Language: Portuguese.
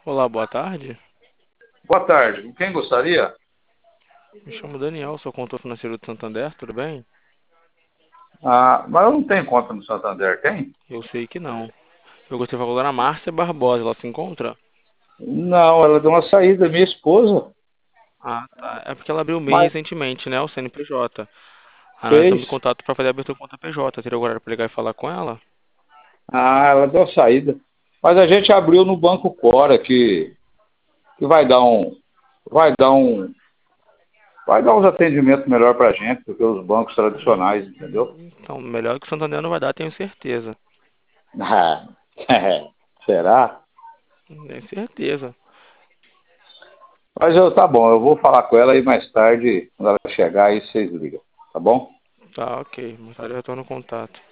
Olá, boa tarde. Boa tarde. Com quem gostaria? Me chamo Daniel, sou consultor financeiro do Santander, tudo bem? Mas eu não tenho conta no Santander, tem? Eu sei que não. Eu gostaria de falar da Márcia Barbosa, ela se encontra? Não, ela deu uma saída, minha esposa. Ah, tá. É porque ela abriu o MEI Mas recentemente, né? O CNPJ. Aí nós estamos em fez. contato para fazer a abertura do conta PJ. Teria horário para ligar e falar com ela? Ela deu uma saída. Mas a gente abriu no Banco Cora, que vai dar um, vai dar uns atendimentos melhor pra gente do que os bancos tradicionais, entendeu? Então, melhor que o Santander não vai dar, tenho certeza. Ah, será? Tenho certeza. Mas tá bom, eu vou falar com ela aí mais tarde, quando ela chegar, aí vocês ligam, tá bom? Tá, ok. Mais tarde eu retorno o contato.